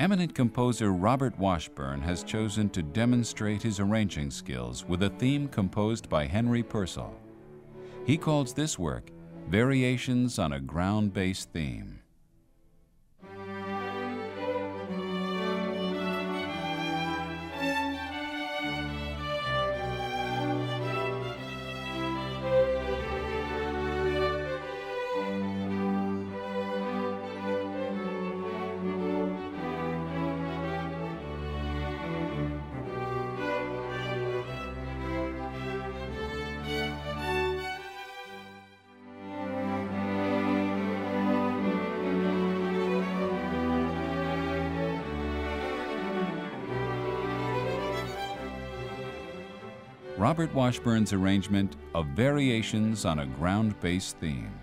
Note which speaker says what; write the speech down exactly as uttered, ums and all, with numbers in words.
Speaker 1: Eminent composer Robert Washburn has chosen to demonstrate his arranging skills with a theme composed by Henry Purcell. He calls this work Variations on a Ground-Bass Theme. Robert Washburn's arrangement of Variations on a Ground-Bass Theme.